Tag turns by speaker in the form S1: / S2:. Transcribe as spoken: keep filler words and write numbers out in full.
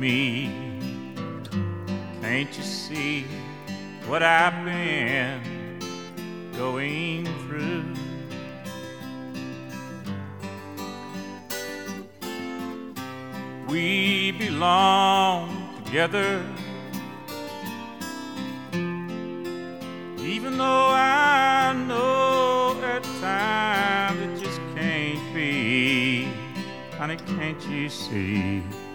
S1: me. Can't you see what I've been going through? We belong together, even though I know at times it just can't be. Honey, can't you see?